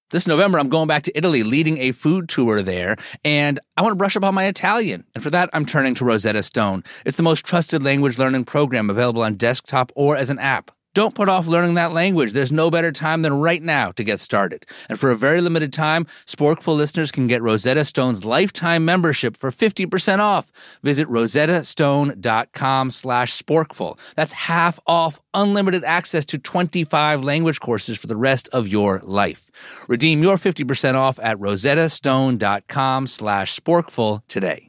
This November, I'm going back to Italy, leading a food tour there, and I want to brush up on my Italian. And for that, I'm turning to Rosetta Stone. It's the most trusted language learning program available on desktop or as an app. Don't put off learning that language. There's no better time than right now to get started. And for a very limited time, Sporkful listeners can get Rosetta Stone's lifetime membership for 50% off. Visit rosettastone.com/sporkful. That's half off unlimited access to 25 language courses for the rest of your life. Redeem your 50% off at rosettastone.com/sporkful today.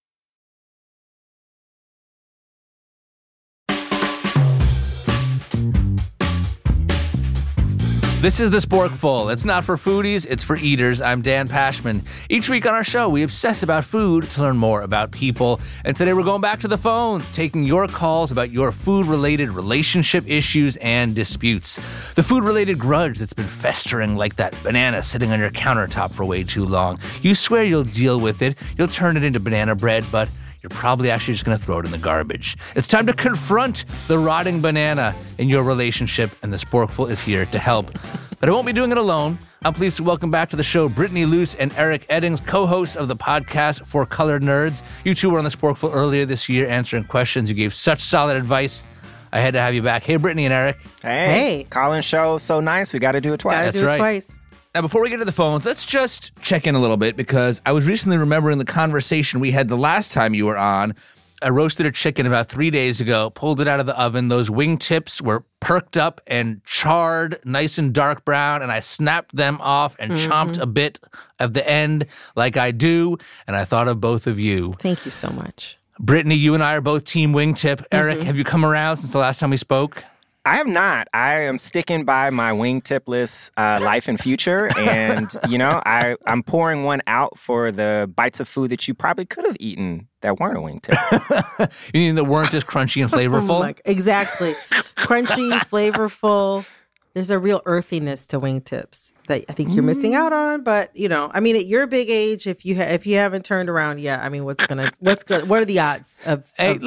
This is The Sporkful. It's not for foodies, it's for eaters. I'm Dan Pashman. Each week on our show, we obsess about food to learn more about people. And today we're going back to the phones, taking your calls about your food-related relationship issues and disputes. The food-related grudge that's been festering like that banana sitting on your countertop for way too long. You swear you'll deal with it, you'll turn it into banana bread, but you're probably actually just going to throw it in the garbage. It's time to confront the rotting banana in your relationship, and the Sporkful is here to help. But I won't be doing it alone. I'm pleased to welcome back to the show Brittany Luce and Eric Eddings, co-hosts of the podcast For Colored Nerds. You two were on the Sporkful earlier this year answering questions. You gave such solid advice. I had to have you back. Hey, Brittany and Eric. Hey. Collins show, so nice. We got to do it twice. Got to do it twice. Now, before we get to the phones, let's just check in a little bit because I was recently remembering the conversation we had the last time you were on. I roasted a chicken about 3 days ago, pulled it out of the oven. Those wing tips were perked up and charred, nice and dark brown, and I snapped them off and chomped a bit of the end like I do, and I thought of both of you. Thank you so much. Brittany, you and I are both team wingtip. Eric, have you come around since the last time we spoke? I have not. I am sticking by my wingtipless life and future. And, I'm pouring one out for the bites of food that you probably could have eaten that weren't a wingtip. You mean that weren't as crunchy and flavorful? Exactly. Crunchy, flavorful. There's a real earthiness to wingtips that I think you're missing out on. But, at your big age, if you haven't turned around yet, what's good? What are the odds of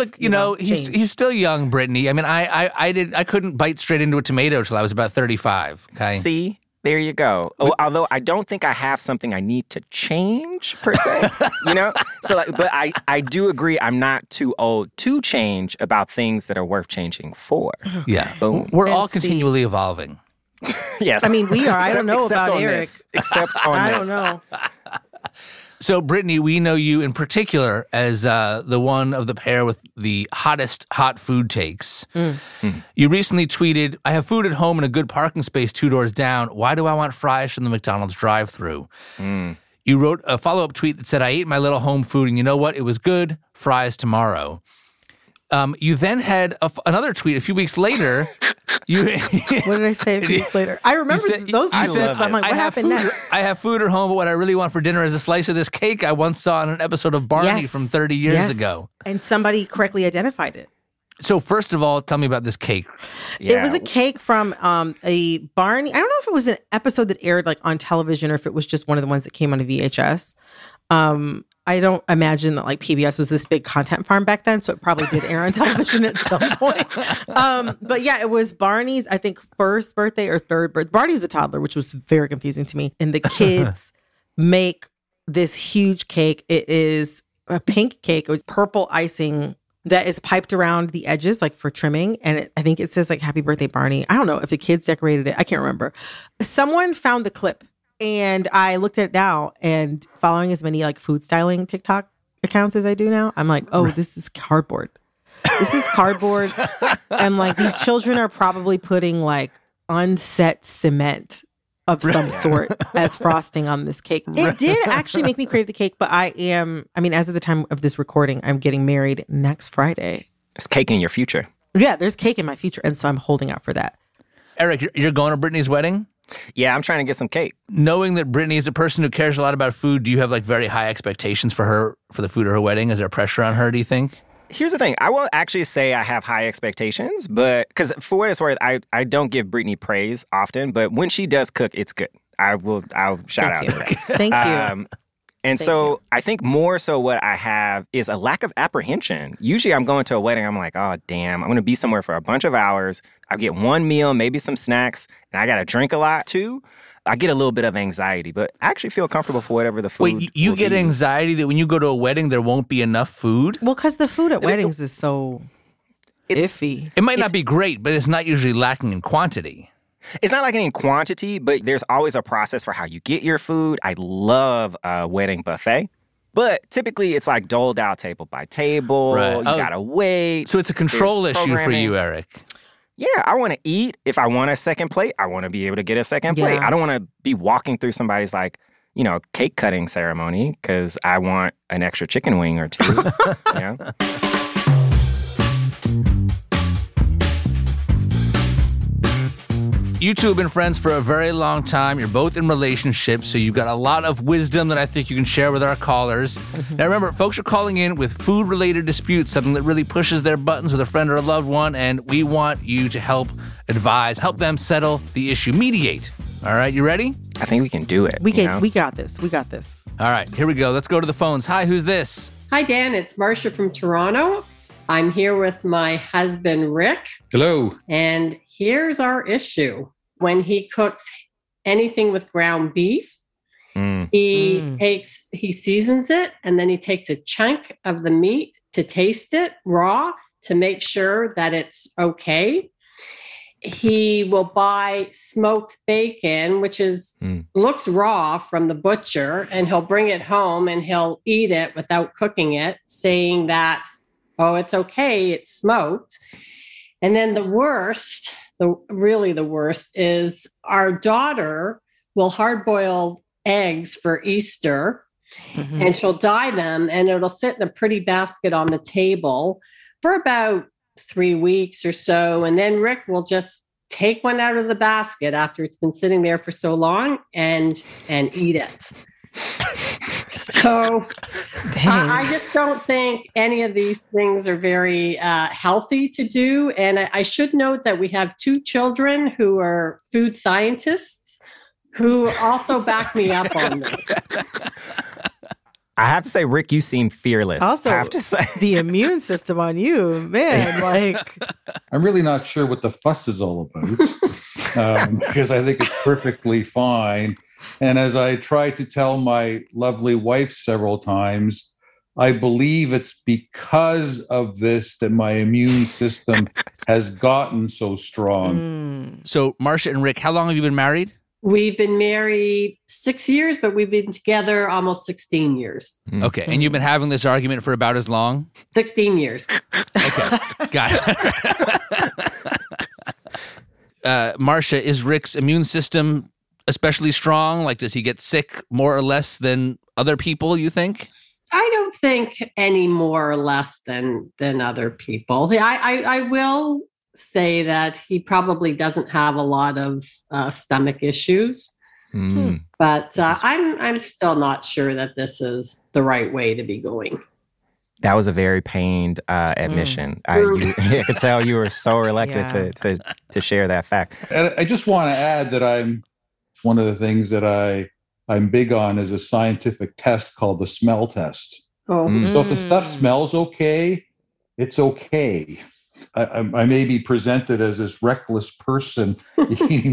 he's still young, Brittany. I couldn't bite straight into a tomato till I was about 35. Okay. See? There you go. Although I don't think I have something I need to change, per se, So, but I do agree I'm not too old to change about things that are worth changing for. Yeah. Boom. We're all continually evolving. Yes. We are. I don't know about Eric. Except on this. I don't know. So, Brittany, we know you in particular as the one of the pair with the hottest hot food takes. You recently tweeted, "I have food at home in a good parking space 2 doors down. Why do I want fries from the McDonald's drive-thru?" You wrote a follow-up tweet that said, "I ate my little home food, and you know what? It was good. Fries tomorrow." You then had another tweet a few weeks later. What did I say a few weeks later? I remember those tweets, but I'm like, what happened next? I have food at home, but what I really want for dinner is a slice of this cake I once saw in an episode of Barney from 30 years ago. And somebody correctly identified it. So first of all, tell me about this cake. Yeah. It was a cake from a Barney. I don't know if it was an episode that aired on television or if it was just one of the ones that came on a VHS. I don't imagine that PBS was this big content farm back then, so it probably did air on television at some point. But yeah, it was Barney's, I think, first birthday or third birthday. Barney was a toddler, which was very confusing to me. And the kids make this huge cake. It is a pink cake with purple icing that is piped around the edges, for trimming. And I think it says, Happy Birthday, Barney. I don't know if the kids decorated it. I can't remember. Someone found the clip. And I looked at it now, and following as many food styling TikTok accounts as I do now, I'm like, oh, this is cardboard. This is cardboard. And these children are probably putting unset cement of some sort as frosting on this cake. It did actually make me crave the cake, but as of the time of this recording, I'm getting married next Friday. There's cake in your future. Yeah, there's cake in my future. And so I'm holding out for that. Eric, you're going to Brittany's wedding? Yeah, I'm trying to get some cake. Knowing that Brittany is a person who cares a lot about food, do you have very high expectations for her, for the food at her wedding? Is there pressure on her, do you think? Here's the thing. I won't actually say I have high expectations, but because for what it's worth, I don't give Brittany praise often, but when she does cook, it's good. I'll shout out to that. Thank you. I think more so what I have is a lack of apprehension. Usually I'm going to a wedding, I'm like, oh, damn, I'm going to be somewhere for a bunch of hours. I'll get one meal, maybe some snacks, and I got to drink a lot too. I get a little bit of anxiety, but I actually feel comfortable for whatever the food. Wait, you get anxiety that when you go to a wedding, there won't be enough food? Well, because the food at weddings is so iffy. It might not be great, but it's not usually lacking in quantity. It's not lacking in quantity, but there's always a process for how you get your food. I love a wedding buffet. But typically, it's like doled out table by table. Right. You gotta wait. So it's a control issue for you, Eric. Yeah, I want to eat. If I want a second plate, I want to be able to get a second plate. I don't want to be walking through somebody's cake cutting ceremony because I want an extra chicken wing or two. You know? You two have been friends for a very long time. You're both in relationships, so you've got a lot of wisdom that I think you can share with our callers. Now remember, folks are calling in with food-related disputes, something that really pushes their buttons with a friend or a loved one, and we want you to help advise, help them settle the issue, mediate. All right, you ready? I think we can do it. We got this. We got this. All right, here we go. Let's go to the phones. Hi, who's this? Hi, Dan. It's Marcia from Toronto. I'm here with my husband, Rick. Hello. And here's our issue. When he cooks anything with ground beef, he seasons it, and then he takes a chunk of the meat to taste it raw to make sure that it's okay. He will buy smoked bacon, which looks raw from the butcher, and he'll bring it home and he'll eat it without cooking it, saying that, oh, it's okay, it's smoked. And then the worst is our daughter will hard-boil eggs for Easter, and she'll dye them, and it'll sit in a pretty basket on the table for about 3 weeks or so. And then Rick will just take one out of the basket after it's been sitting there for so long and eat it. So I just don't think any of these things are very healthy to do. And I should note that we have 2 children who are food scientists who also back me up on this. I have to say, Rick, you seem fearless. Also, I have to say. The immune system on you, man, I'm really not sure what the fuss is all about because I think it's perfectly fine. And as I tried to tell my lovely wife several times, I believe it's because of this that my immune system has gotten so strong. So, Marcia and Rick, how long have you been married? We've been married 6 years, but we've been together almost 16 years. Okay, and you've been having this argument for about as long? 16 years. Okay, got it. Marcia, is Rick's immune system especially strong? Like, does he get sick more or less than other people, you think? I don't think any more or less than other people. I will say that he probably doesn't have a lot of stomach issues, but I'm still not sure that this is the right way to be going. That was a very pained admission. I could tell you were so reluctant to share that fact. And I just want to add that one of the things that I'm big on is a scientific test called the smell test. So if the stuff smells okay, it's okay. I may be presented as this reckless person eating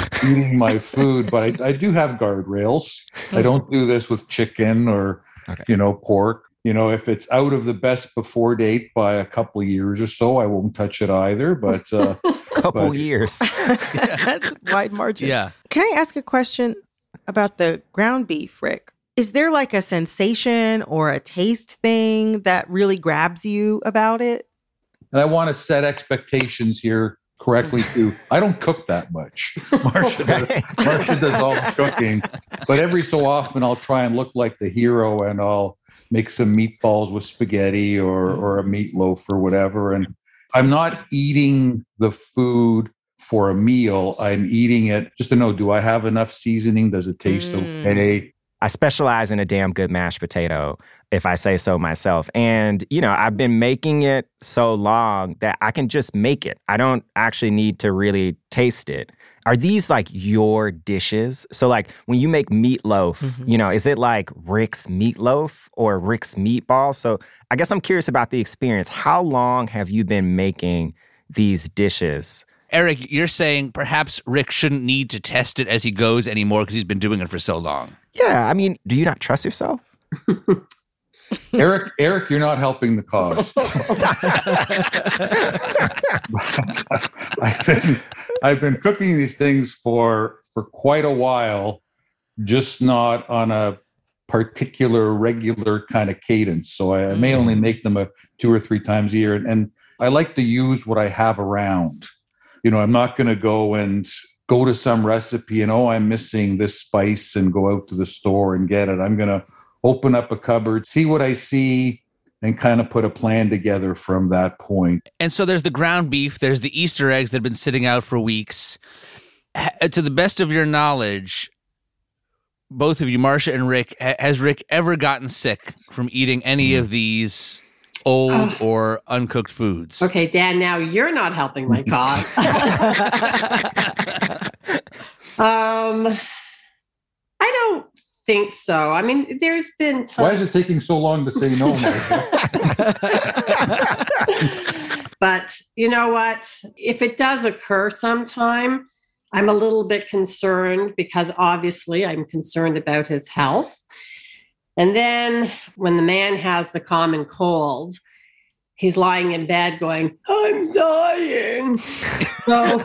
my food, but I do have guardrails. I don't do this with chicken or pork. If it's out of the best before date by a couple of years or so, I won't touch it either. But couple years. That's a wide margin. Yeah. Can I ask a question about the ground beef, Rick? Is there like a sensation or a taste thing that really grabs you about it? And I want to set expectations here correctly too. I don't cook that much. Marcia does all the cooking, but every so often I'll try and look like the hero and I'll make some meatballs with spaghetti or a meatloaf or whatever. And I'm not eating the food for a meal. I'm eating it just to know, do I have enough seasoning? Does it taste okay? I specialize in a damn good mashed potato, if I say so myself. And, I've been making it so long that I can just make it. I don't actually need to really taste it. Are these like your dishes? So like when you make meatloaf, is it like Rick's meatloaf or Rick's meatball? So I guess I'm curious about the experience. How long have you been making these dishes? Eric, you're saying perhaps Rick shouldn't need to test it as he goes anymore because he's been doing it for so long. Yeah, I mean, do you not trust yourself? Eric, you're not helping the cause. I've been cooking these things for quite a while, just not on a particular regular kind of cadence. So I may only make them 2 or 3 times a year. And I like to use what I have around. I'm not going to go to some recipe and, I'm missing this spice and go out to the store and get it. I'm going to open up a cupboard, see what I see, and kind of put a plan together from that point. And so there's the ground beef, there's the Easter eggs that have been sitting out for weeks. To the best of your knowledge, both of you, Marcia and Rick, has Rick ever gotten sick from eating any of these old or uncooked foods? Okay, Dan, now you're not helping my cause. I don't think so. I mean, there's been times. Why is it taking so long to say no, Marcia? But you know what? If it does occur sometime, I'm a little bit concerned because obviously I'm concerned about his health. And then when the man has the common cold, he's lying in bed going, I'm dying. So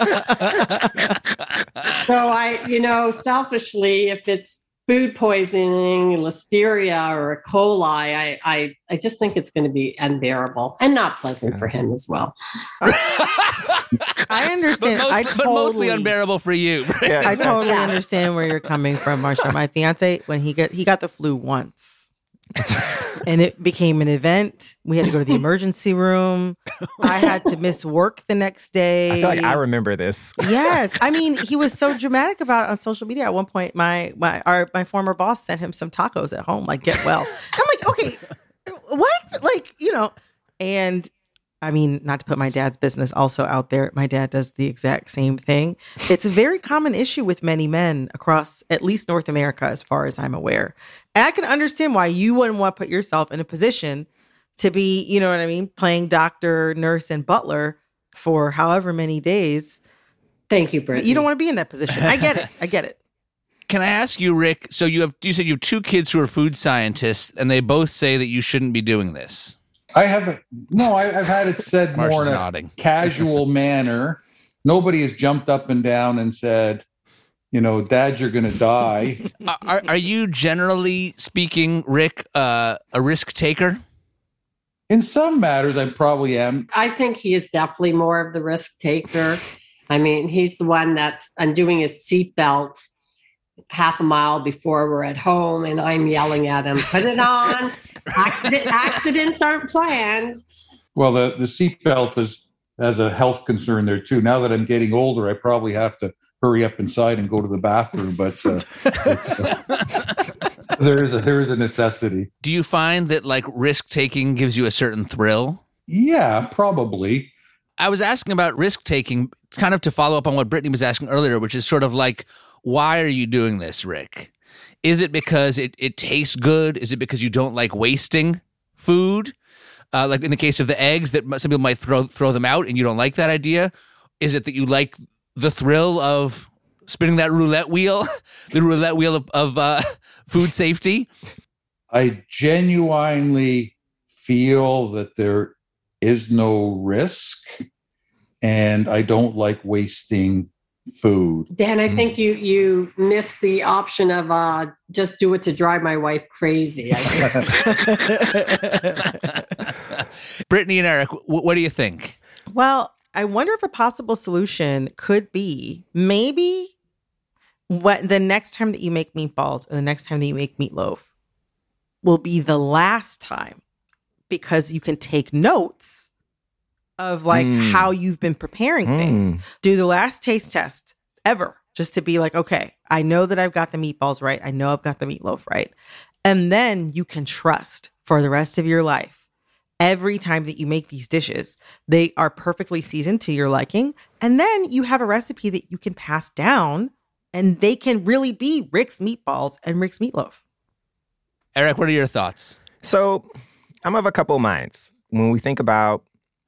I, selfishly, if it's food poisoning, listeria, or E. coli, I just think it's going to be unbearable and not pleasant for him as well. I understand. But mostly unbearable for you. Yeah, I totally understand where you're coming from, Marcia. My fiance, when he got the flu once. And it became an event. We had to go to the emergency room. I had to miss work the next day. I feel like I remember this. Yes. I mean, he was so dramatic about it on social media. At one point, my former boss sent him some tacos at home, like, get well. I'm like, okay, what? Like, and I mean, not to put my dad's business also out there. My dad does the exact same thing. It's a very common issue with many men across at least North America, as far as I'm aware. And I can understand why you wouldn't want to put yourself in a position to be, you know what I mean, playing doctor, nurse, and butler for however many days. Thank you, Brittany. You don't want to be in that position. I get it. Can I ask you, Rick, so you said you have 2 kids who are food scientists, and they both say that you shouldn't be doing this. I haven't. No, I've had it said more in a casual manner. Nobody has jumped up and down and said, Dad, you're going to die. Are you, generally speaking, Rick, a risk taker? In some matters, I probably am. I think he is definitely more of the risk taker. I mean, he's the one that's undoing his seatbelt half a mile before we're at home, and I'm yelling at him, put it on. Accidents aren't planned. Well, the seatbelt has a health concern there too. Now that I'm getting older, I probably have to hurry up inside and go to the bathroom, but there is a necessity. Do you find that risk taking gives you a certain thrill? Yeah, probably. I was asking about risk taking kind of to follow up on what Brittany was asking earlier, which is sort of like, why are you doing this, Rick? Is it because it tastes good? Is it because you don't like wasting food? Like in the case of the eggs, that some people might throw them out and you don't like that idea. Is it that you like the thrill of spinning that roulette wheel, the roulette wheel of food safety? I genuinely feel that there is no risk, and I don't like wasting food. Dan, I think you missed the option of just do it to drive my wife crazy. Brittany and Eric, what do you think? Well, I wonder if a possible solution could be maybe the next time that you make meatballs or the next time that you make meatloaf will be the last time, because you can take notes of how you've been preparing things. Do the last taste test ever, just to be like, okay, I know that I've got the meatballs right. I know I've got the meatloaf right. And then you can trust for the rest of your life. Every time that you make these dishes, they are perfectly seasoned to your liking. And then you have a recipe that you can pass down, and they can really be Rick's meatballs and Rick's meatloaf. Eric, what are your thoughts? So I'm of a couple of minds. When we think about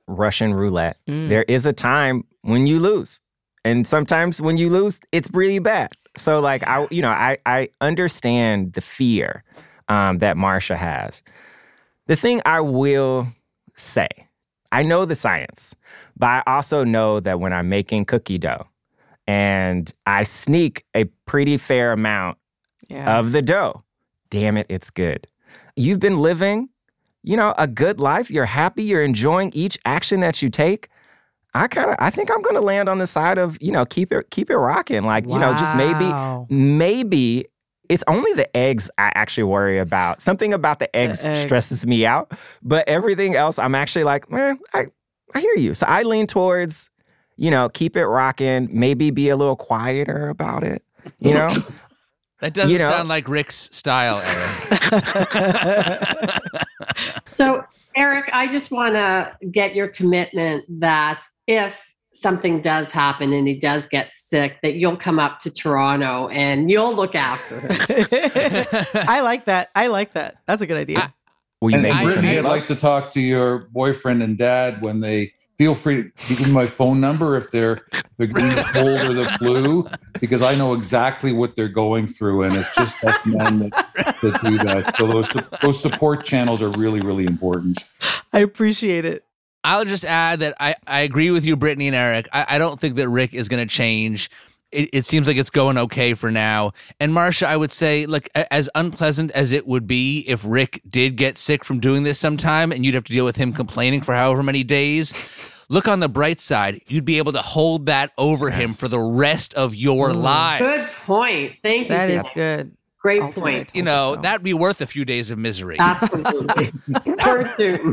Russian roulette. There is a time when you lose. And sometimes when you lose, it's really bad. So like, I understand the fear that Marcia has. The thing I will say, I know the science, but I also know that when I'm making cookie dough and I sneak a pretty fair amount of the dough, damn it, it's good. You've been living, a good life. You're happy. You're enjoying each action that you take. I think I'm going to land on the side of, keep it rocking. Like, just maybe it's only the eggs I actually worry about. Something about the eggs stresses me out. But everything else, I'm actually like, man, I hear you. So I lean towards, keep it rocking, maybe be a little quieter about it, That doesn't sound like Rick's style, Eric. So, Eric, I just want to get your commitment that if something does happen and he does get sick, that you'll come up to Toronto and you'll look after him. I like that. That's a good idea. Brittany, I'd like to talk to your boyfriend and dad when they feel free to give me my phone number if they're getting the cold or the flu, because I know exactly what they're going through, and it's just us men that do that. So those support channels are really, really important. I appreciate it. I'll just add that I agree with you, Brittany and Eric. I don't think that Rick is going to change. It seems like it's going okay for now. And Marcia, I would say, like, as unpleasant as it would be if Rick did get sick from doing this sometime and you'd have to deal with him complaining for however many days, look on the bright side. You'd be able to hold that over him for the rest of your lives. Good point. Thank you. That is good. Great point. That'd be worth a few days of misery. Absolutely. For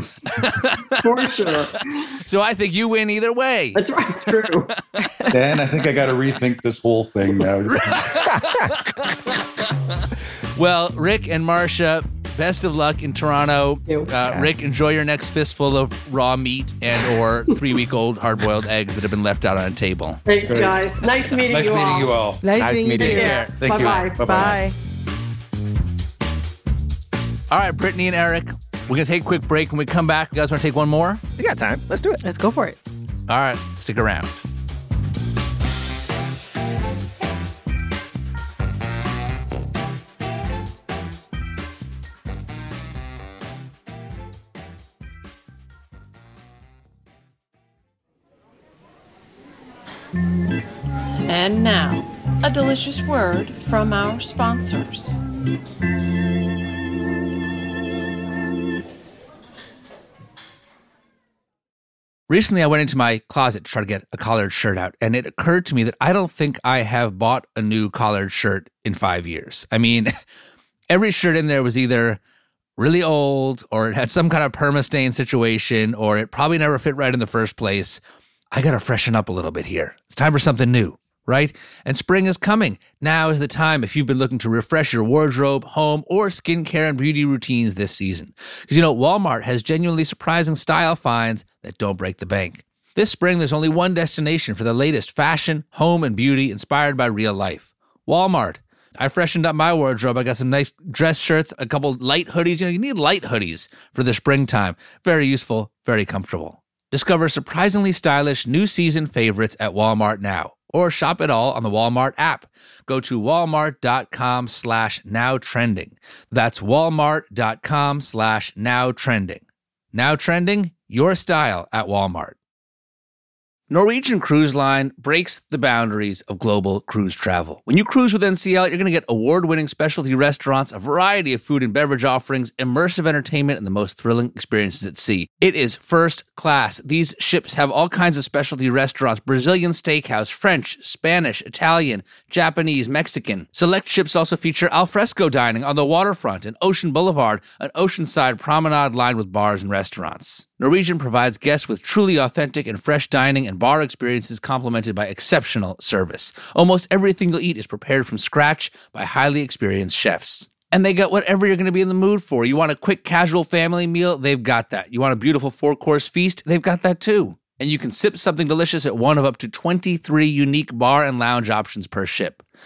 sure. So I think you win either way. That's right. True. Dan, I think I got to rethink this whole thing now. Well, Rick and Marcia, best of luck in Toronto. Rick, enjoy your next fistful of raw meat and or 3-week-old hard-boiled eggs that have been left out on a table. Thanks, guys. Nice meeting you all. Nice meeting you all. Nice meeting you too. Thank you. Bye-bye. Bye. All right, Brittany and Eric, we're going to take a quick break. When we come back, you guys want to take one more? We got time. Let's do it. Let's go for it. All right, stick around. And now, a delicious word from our sponsors. Recently, I went into my closet to try to get a collared shirt out, and it occurred to me that I don't think I have bought a new collared shirt in 5 years. I mean, every shirt in there was either really old, or it had some kind of perma-stain situation, or it probably never fit right in the first place. I got to freshen up a little bit here. It's time for something new, right? And spring is coming. Now is the time if you've been looking to refresh your wardrobe, home, or skincare and beauty routines this season. Because, Walmart has genuinely surprising style finds that don't break the bank. This spring, there's only one destination for the latest fashion, home, and beauty inspired by real life. Walmart. I freshened up my wardrobe. I got some nice dress shirts, a couple light hoodies. You need light hoodies for the springtime. Very useful, very comfortable. Discover surprisingly stylish new season favorites at Walmart now, or shop it all on the Walmart app. Go to walmart.com/nowtrending. That's walmart.com/nowtrending. Now trending, your style at Walmart. Norwegian Cruise Line breaks the boundaries of global cruise travel. When you cruise with NCL, you're going to get award-winning specialty restaurants, a variety of food and beverage offerings, immersive entertainment, and the most thrilling experiences at sea. It is first class. These ships have all kinds of specialty restaurants: Brazilian steakhouse, French, Spanish, Italian, Japanese, Mexican. Select ships also feature alfresco dining on the waterfront and Ocean Boulevard, an oceanside promenade lined with bars and restaurants. Norwegian provides guests with truly authentic and fresh dining and bar experiences complemented by exceptional service. Almost everything you'll eat is prepared from scratch by highly experienced chefs. And they got whatever you're going to be in the mood for. You want a quick, casual family meal? They've got that. You want a beautiful 4-course feast? They've got that too. And you can sip something delicious at one of up to 23 unique bar and lounge options per ship.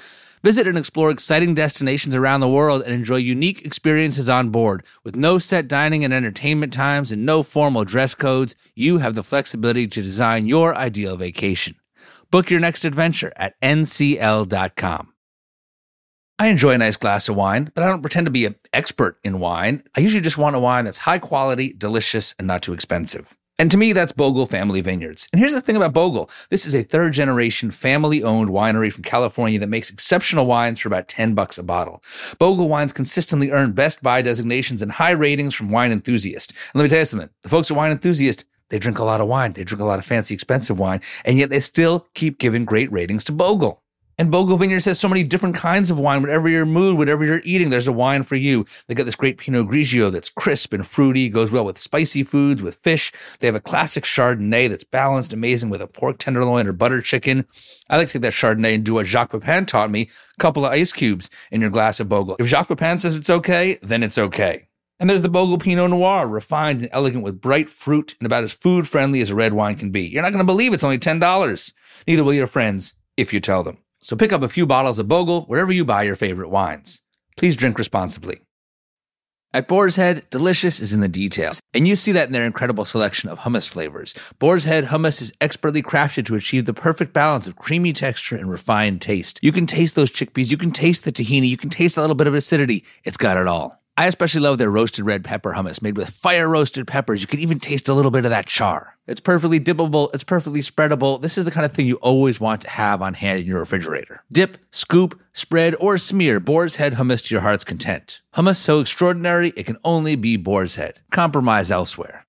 Visit and explore exciting destinations around the world and enjoy unique experiences on board. With no set dining and entertainment times and no formal dress codes, you have the flexibility to design your ideal vacation. Book your next adventure at ncl.com. I enjoy a nice glass of wine, but I don't pretend to be an expert in wine. I usually just want a wine that's high quality, delicious, and not too expensive. And to me, that's Bogle Family Vineyards. And here's the thing about Bogle. This is a third-generation, family-owned winery from California that makes exceptional wines for about $10 a bottle. Bogle wines consistently earn Best Buy designations and high ratings from Wine Enthusiast. And let me tell you something. The folks at Wine Enthusiast, they drink a lot of wine. They drink a lot of fancy, expensive wine. And yet they still keep giving great ratings to Bogle. And Bogle Vineyards has so many different kinds of wine. Whatever your mood, whatever you're eating, there's a wine for you. They got this great Pinot Grigio that's crisp and fruity, goes well with spicy foods, with fish. They have a classic Chardonnay that's balanced, amazing with a pork tenderloin or butter chicken. I like to take that Chardonnay and do what Jacques Pepin taught me, a couple of ice cubes in your glass of Bogle. If Jacques Pepin says it's okay, then it's okay. And there's the Bogle Pinot Noir, refined and elegant with bright fruit and about as food-friendly as a red wine can be. You're not going to believe it's only $10. Neither will your friends if you tell them. So pick up a few bottles of Bogle wherever you buy your favorite wines. Please drink responsibly. At Boar's Head, delicious is in the details, and you see that in their incredible selection of hummus flavors. Boar's Head hummus is expertly crafted to achieve the perfect balance of creamy texture and refined taste. You can taste those chickpeas, you can taste the tahini, you can taste a little bit of acidity. It's got it all. I especially love their roasted red pepper hummus made with fire-roasted peppers. You can even taste a little bit of that char. It's perfectly dippable. It's perfectly spreadable. This is the kind of thing you always want to have on hand in your refrigerator. Dip, scoop, spread, or smear Boar's Head hummus to your heart's content. Hummus so extraordinary, it can only be Boar's Head. Compromise elsewhere.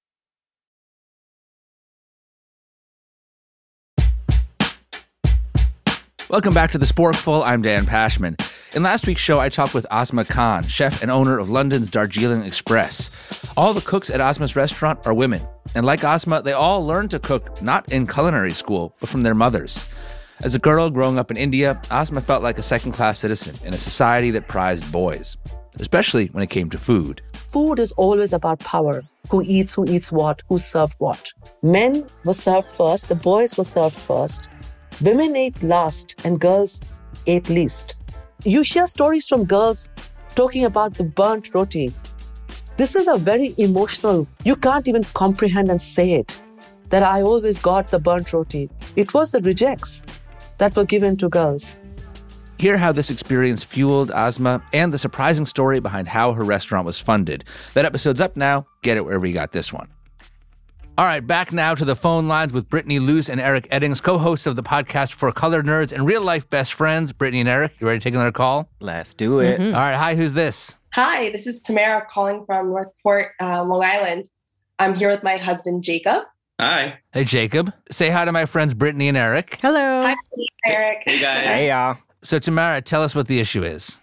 Welcome back to The Sporkful. I'm Dan Pashman. In last week's show, I talked with Asma Khan, chef and owner of London's Darjeeling Express. All the cooks at Asma's restaurant are women. And like Asma, they all learned to cook not in culinary school, but from their mothers. As a girl growing up in India, Asma felt like a second-class citizen in a society that prized boys, especially when it came to food. Food is always about power. Who eats what, who's served what. Men were served first, the boys were served first. Women ate last, and girls ate least. You hear stories from girls talking about the burnt roti. This is a very emotional, you can't even comprehend and say it, that I always got the burnt roti. It was the rejects that were given to girls. Hear how this experience fueled Asma and the surprising story behind how her restaurant was funded. That episode's up now. Get it wherever you got this one. All right, back now to the phone lines with Brittany Luce and Eric Eddings, co-hosts of the podcast For Color Nerds and real-life best friends. Brittany and Eric, you ready to take another call? Let's do it. All right, hi, who's this? Hi, this is Tamara calling from Northport, Long Island. I'm here with my husband, Jacob. Hi. Hey, Jacob. Say hi to my friends Brittany and Eric. Hello. Hi, Eric. Hey, guys. Hey, y'all. So, Tamara, tell us what the issue is.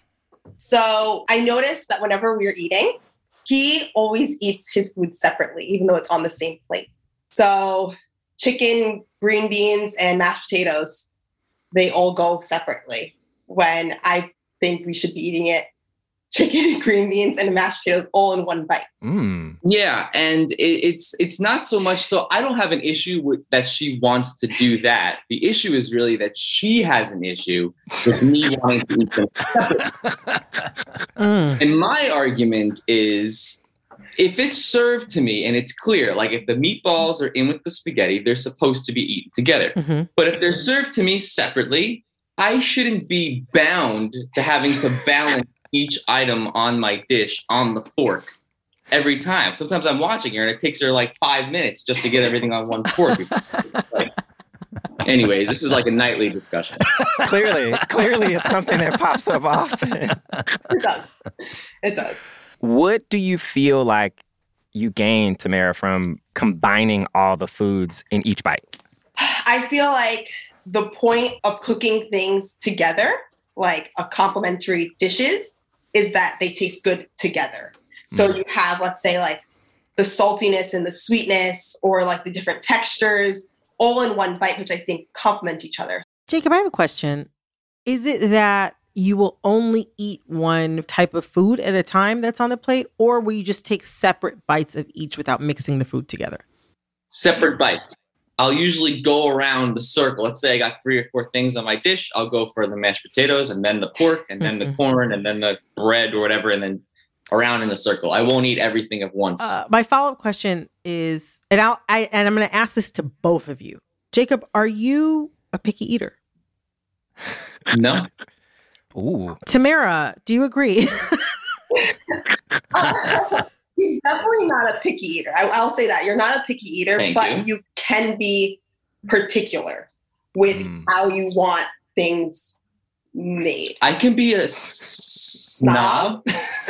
So I noticed that whenever we're eating, he always eats his food separately, even though it's on the same plate. So chicken, green beans, and mashed potatoes, they all go separately when I think we should be eating it. Chicken, green beans, and mashed potatoes all in one bite. Yeah, and it's not so much. So I don't have an issue with that she wants to do that. The issue is really that she has an issue with me wanting to eat them separately. And my argument is, if it's served to me and it's clear, like if the meatballs are in with the spaghetti, they're supposed to be eaten together. But if they're served to me separately, I shouldn't be bound to having to balance each item on my dish on the fork every time. Sometimes I'm watching her and it takes her like 5 minutes just to get everything on one fork. Anyways, this is like a nightly discussion. Clearly it's something that pops up often. It does. What do you feel like you gain, Tamara, from combining all the foods in each bite? I feel like the point of cooking things together, like a complementary dishes, is that they taste good together. So you have, let's say, like the saltiness and the sweetness, or like the different textures all in one bite, which I think complement each other. Jacob, I have a question. Is it that you will only eat one type of food at a time that's on the plate, or will you just take separate bites of each without mixing the food together? Separate bites. I'll usually go around the circle. Let's say I got 3 or 4 things on my dish. I'll go for the mashed potatoes and then the pork and then the corn and then the bread or whatever, and then around in the circle. I won't eat everything at once. My follow-up question is, and I'm going to ask this to both of you. Jacob, are you a picky eater? No. Ooh. Tamara, do you agree? He's definitely not a picky eater. I'll say that. You're not a picky eater, but you can be particular with how you want things made. I can be a snob.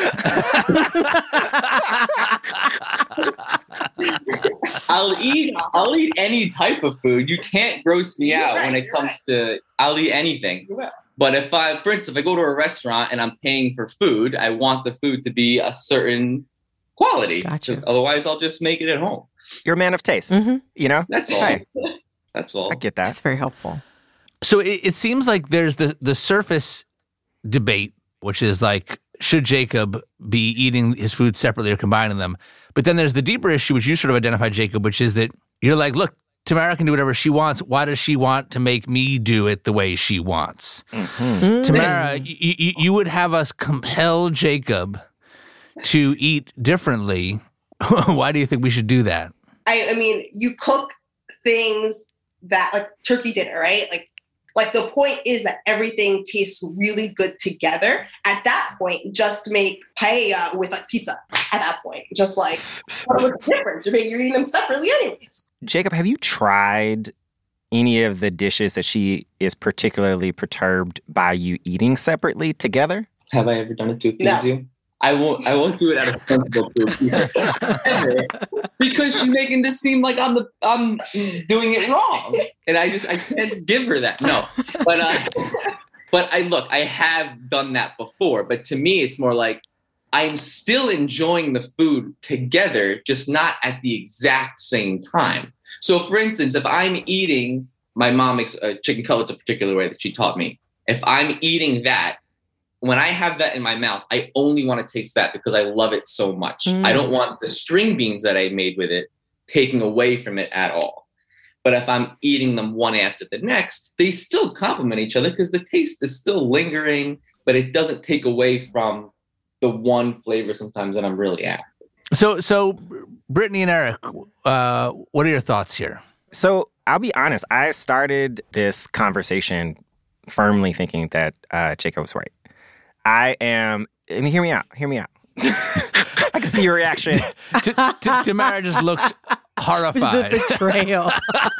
I'll eat any type of food. You can't gross me out when it comes to, I'll eat anything. But for instance, if I go to a restaurant and I'm paying for food, I want the food to be a certain quality. Gotcha. Otherwise, I'll just make it at home. You're a man of taste, you know? That's all. Hey, That's all. I get that. That's very helpful. So it seems like there's the surface debate, which is like, should Jacob be eating his food separately or combining them? But then there's the deeper issue, which you sort of identified, Jacob, which is that you're like, look, Tamara can do whatever she wants. Why does she want to make me do it the way she wants? Tamara, you would have us compel Jacob to eat differently. Why do you think we should do that? I mean, you cook things that, like turkey dinner, right? Like the point is that everything tastes really good together. At that point, just make paella with like pizza. At that point, just like what's the difference? You're eating them separately, anyways. Jacob, have you tried any of the dishes that she is particularly perturbed by you eating separately together? Have I ever done it to appease you? I won't do it out of principle to appease her. Because she's making this seem like I'm doing it wrong, and I can't give her that. No, but I have done that before. But to me, it's more like I'm still enjoying the food together, just not at the exact same time. So, for instance, if I'm eating, my mom makes chicken cutlets a particular way that she taught me. If I'm eating that, when I have that in my mouth, I only want to taste that because I love it so much. I don't want the string beans that I made with it taking away from it at all. But if I'm eating them one after the next, they still complement each other because the taste is still lingering, but it doesn't take away from the one flavor sometimes that I'm really after. So Brittany and Eric, what are your thoughts here? So I'll be honest. I started this conversation firmly thinking that Jacob was right. I am, and hear me out. I can see your reaction. Tamara just looked horrified. The betrayal.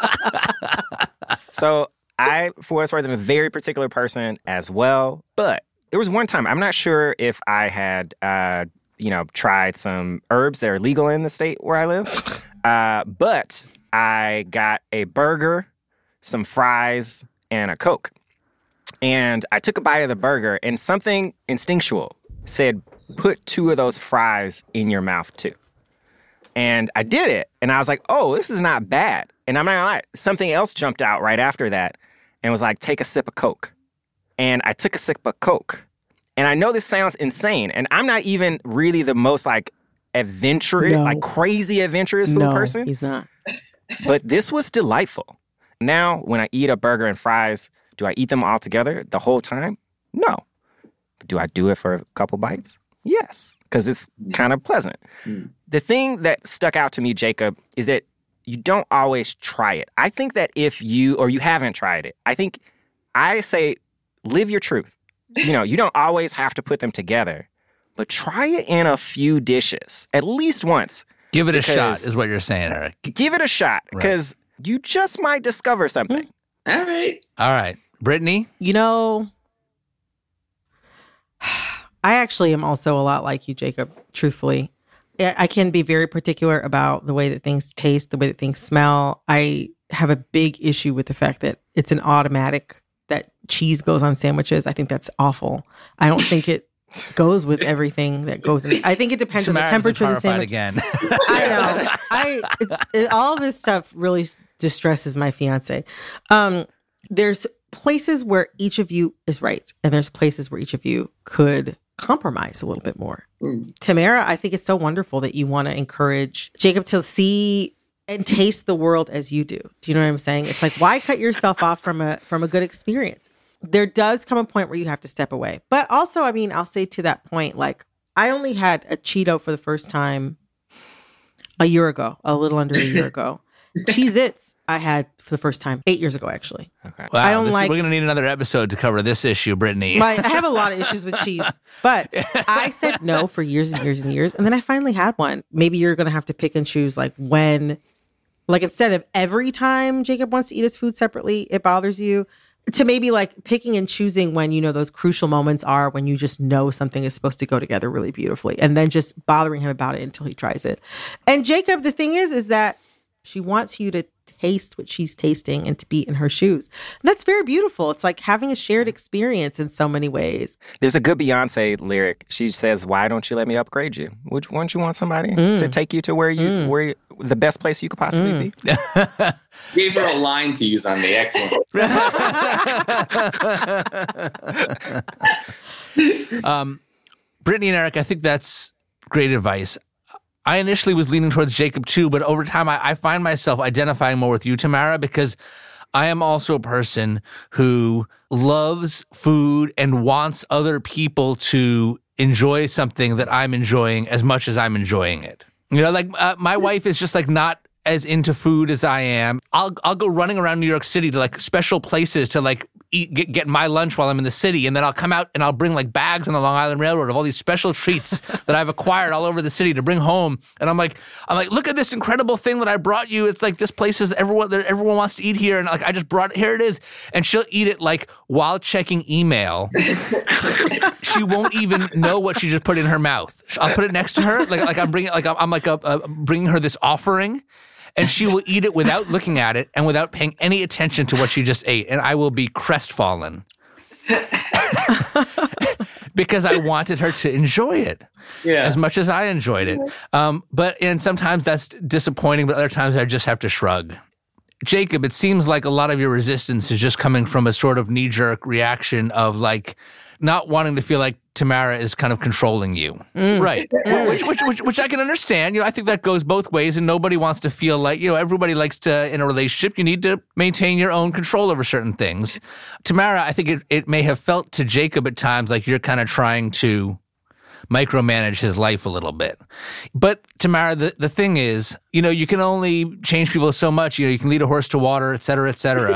So I, for what's worth, am a very particular person as well. But there was one time, I'm not sure if I had, tried some herbs that are legal in the state where I live. But I got a burger, some fries, and a Coke. And I took a bite of the burger, and something instinctual said, put 2 of those fries in your mouth, too. And I did it, and I was like, oh, this is not bad. And I'm not gonna lie, something else jumped out right after that and was like, take a sip of Coke. And I took a sip of Coke. And I know this sounds insane, and I'm not even really the most, like, adventurous, like, crazy adventurous food person. He's not. But this was delightful. Now, when I eat a burger and fries, do I eat them all together the whole time? No. Do I do it for a couple bites? Yes, because it's kind of pleasant. The thing that stuck out to me, Jacob, is that you don't always try it. I think that if you haven't tried it, I say live your truth. You don't always have to put them together, but try it in a few dishes, at least once. Give it a shot is what you're saying, Eric. Give it a shot, because you just might discover something. All right. Brittany? I actually am also a lot like you, Jacob, truthfully. I can be very particular about the way that things taste, the way that things smell. I have a big issue with the fact that it's an automatic that cheese goes on sandwiches. I think that's awful. I don't think it goes with everything that goes in. I think it depends on the temperature of the sandwich. Again. I know. All this stuff really distresses my fiance. There's places where each of you is right, and there's places where each of you could compromise a little bit more. Tamara, I think it's so wonderful that you want to encourage Jacob to see and taste the world as you do. Do you know what I'm saying? It's like, why cut yourself off from a good experience? There does come a point where you have to step away. But also, I mean, I'll say to that point, like, I only had a Cheeto for the first time a year ago, a little under a year ago. Cheez-Its I had for the first time 8 years ago, actually. Okay. Wow, we're going to need another episode to cover this issue, Brittany. I have a lot of issues with cheese, but I said no for years and years and years. And then I finally had one. Maybe you're going to have to pick and choose, like, when, like, instead of every time Jacob wants to eat his food separately, it bothers you, to maybe like picking and choosing when, you know, those crucial moments are when you just know something is supposed to go together really beautifully, and then just bothering him about it until he tries it. And Jacob, the thing is that she wants you to taste what she's tasting and to be in her shoes. And that's very beautiful. It's like having a shared experience in so many ways. There's a good Beyonce lyric. She says, "Why don't you let me upgrade you? Wouldn't you want somebody to take you to where you the best place you could possibly be?" Gave her a line to use on me. Excellent. Brittany and Eric, I think that's great advice. I initially was leaning towards Jacob too, but over time I find myself identifying more with you, Tamara, because I am also a person who loves food and wants other people to enjoy something that I'm enjoying as much as I'm enjoying it. You know, like my wife is just like not as into food as I am. I'll go running around New York City to like special places to like get my lunch while I'm in the city, and then I'll come out and I'll bring like bags on the Long Island Railroad of all these special treats that I've acquired all over the city to bring home. And I'm like, look at this incredible thing that I brought you. It's like this place is everyone wants to eat here, and like I just brought it. Here it is. And she'll eat it like while checking email. She won't even know what she just put in her mouth. I'll put it next to her, like I'm bringing bringing her this offering. And she will eat it without looking at it and without paying any attention to what she just ate. And I will be crestfallen because I wanted her to enjoy it as much as I enjoyed it. And sometimes that's disappointing, but other times I just have to shrug. Jacob, it seems like a lot of your resistance is just coming from a sort of knee-jerk reaction of like not wanting to feel like Tamara is kind of controlling you. Right. Which I can understand. You know, I think that goes both ways, and nobody wants to feel like, you know, everybody likes to, in a relationship, you need to maintain your own control over certain things. Tamara, I think it may have felt to Jacob at times like you're kind of trying to micromanage his life a little bit. But Tamara, the thing is, you know, you can only change people so much. You know, you can lead a horse to water, et cetera, et cetera.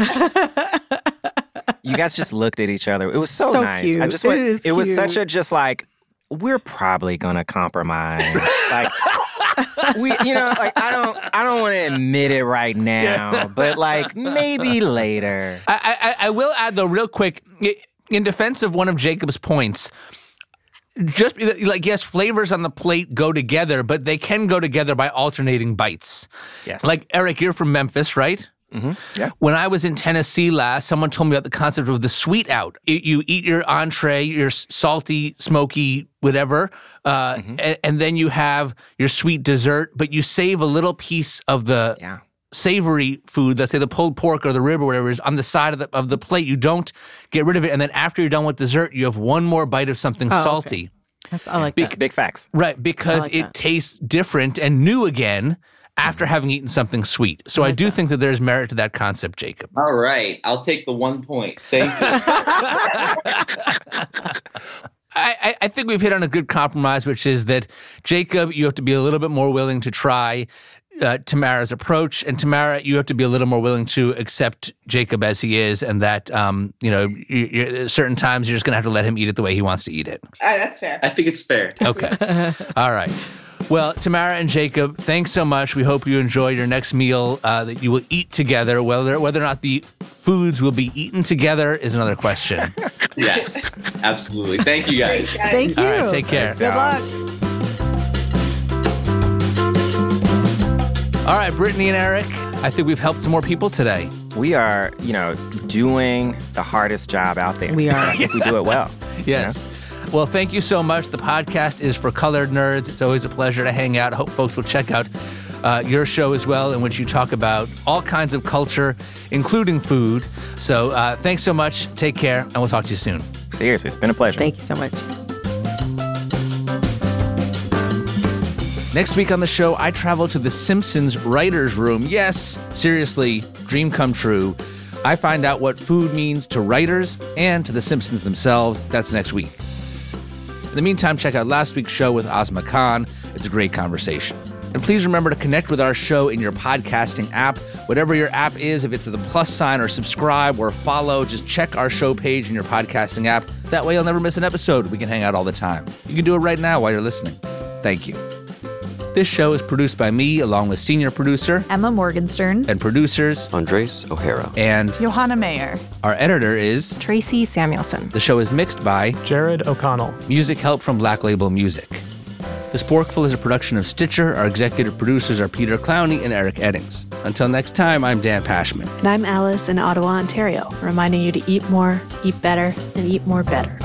You guys just looked at each other. It was so nice. Cute. I just went, it was such a just like, we're probably gonna compromise. Like you know, like I don't want to admit it right now, but like maybe later. I will add though, real quick, in defense of one of Jacob's points. Just like, yes, flavors on the plate go together, but they can go together by alternating bites. Yes. Like, Eric, you're from Memphis, right? Mm-hmm. Yeah. When I was in Tennessee last, someone told me about the concept of the sweet out. You eat your entree, your salty, smoky, whatever, and then you have your sweet dessert, but you save a little piece of the savory food, let's say the pulled pork or the rib or whatever is on the side of the plate. You don't get rid of it, and then after you're done with dessert, you have one more bite of something salty. Okay. I like that. Big facts. Right, because it tastes different and new again after having eaten something sweet. So I do think that there's merit to that concept, Jacob. All right. I'll take the 1 point. Thank you. I think we've hit on a good compromise, which is that, Jacob, you have to be a little bit more willing to try Tamara's approach, and Tamara, you have to be a little more willing to accept Jacob as he is, and that, you know, certain times you're just going to have to let him eat it the way he wants to eat it. That's fair. I think it's fair. Okay. All right. Well, Tamara and Jacob, thanks so much. We hope you enjoy your next meal that you will eat together. Whether or not the foods will be eaten together is another question. Yes, absolutely. Thank you, guys. Thank you. All right, take care. Good luck. All right, Brittany and Eric, I think we've helped some more people today. We are, you know, doing the hardest job out there. We are. I think we do it well. Yes. You know? Well, thank you so much. The podcast is for colored nerds. It's always a pleasure to hang out. I hope folks will check out your show as well, in which you talk about all kinds of culture, including food. So thanks so much. Take care, and we'll talk to you soon. Seriously, it's been a pleasure. Thank you so much. Next week on the show, I travel to the Simpsons writer's room. Yes, seriously, dream come true. I find out what food means to writers and to the Simpsons themselves. That's next week. In the meantime, check out last week's show with Asma Khan. It's a great conversation. And please remember to connect with our show in your podcasting app. Whatever your app is, if it's the plus sign or subscribe or follow, just check our show page in your podcasting app. That way you'll never miss an episode. We can hang out all the time. You can do it right now while you're listening. Thank you. This show is produced by me, along with senior producer Emma Morgenstern and producers Andres O'Hara and Johanna Mayer. Our editor is Tracy Samuelson. The show is mixed by Jared O'Connell. Music help from Black Label Music. The Sporkful is a production of Stitcher. Our executive producers are Peter Clowney and Eric Eddings. Until next time, I'm Dan Pashman. And I'm Alice in Ottawa, Ontario, reminding you to eat more, eat better, and eat more better.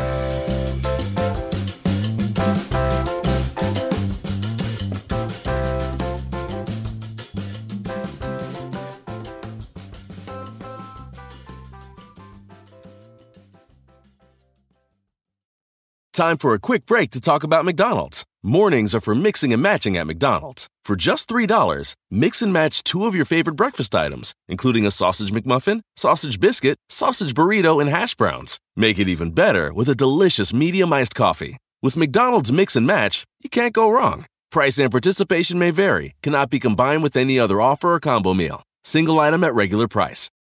Time for a quick break to talk about McDonald's. Mornings are for mixing and matching at McDonald's. For just $3, mix and match 2 of your favorite breakfast items, including a sausage McMuffin, sausage biscuit, sausage burrito, and hash browns. Make it even better with a delicious medium iced coffee. With McDonald's Mix and Match, you can't go wrong. Price and participation may vary, cannot be combined with any other offer or combo meal. Single item at regular price.